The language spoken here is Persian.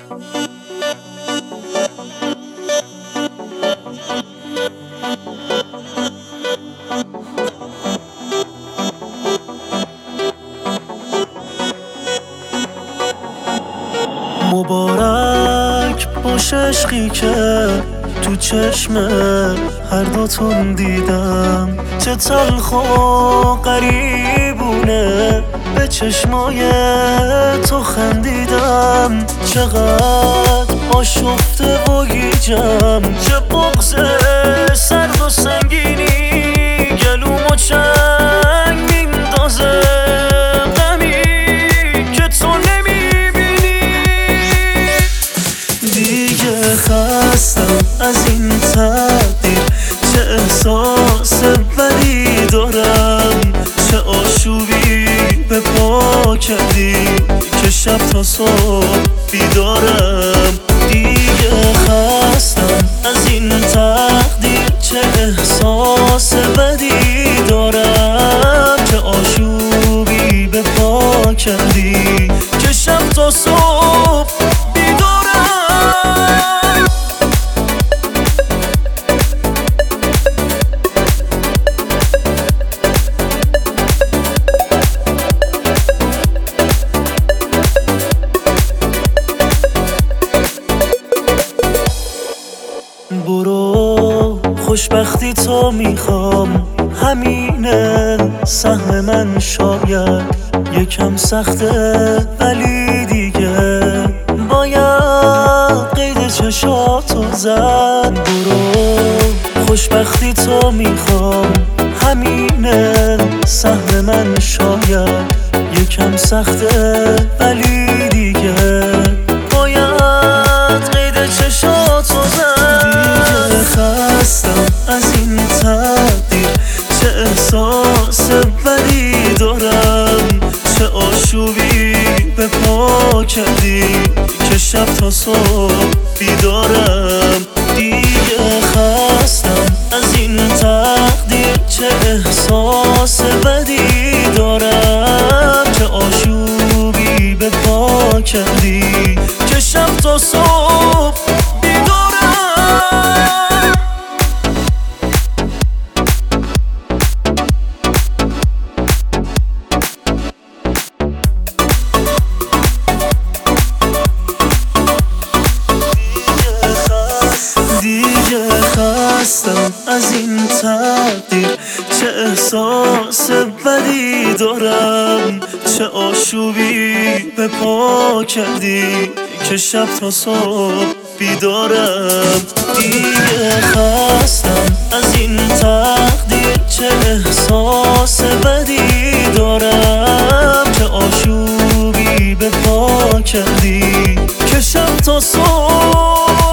مبارک باش عشقی که تو چشم هر دوتون دیدم، چه تلخ و غریبونه به چشمای تو خندیدم. چقدر آشفته و گیجم، چه بغض سرد و سنگینی گلومو چنگ میندازه. غمی که تو نمیبینی، دیگه خستم از این تقدیر. چه احساس بدی دارم، چه آشوبی به پا کردی که شب تا صبح بیدارم. دیگه خستم از این تقدیر، چه احساس بدی دارم، چه آشوبی به پا کردی که شب تا صبح بیدارم. برو خوشبختی تو میخوام، همینه سهم من. شاید یکم سخته ولی دیگه باید قید چشاتو زد. برو خوشبختی تو میخوام، همینه سهم من. شاید یکم سخته ولی دیگه باید قید چشاتو زد. خستم از این تقدیر، چه احساس بدی دارم، چه آشوبی به پا کردی که شب تا صبح بیدارم. دیگه خستم از این تقدیر، چه احساس بدی دارم، چه آشوبی به پا کردی که شب تا صبح بیدارم. دیگه خستم از این تقدیر، چه احساس بدی دارم، چه آشوبی به پا کردی که شب تا صبح بیدارم. دیگه خستم از این تقدیر، چه احساس بدی دارم، چه آشوبی به پا کردی که شب تا صبح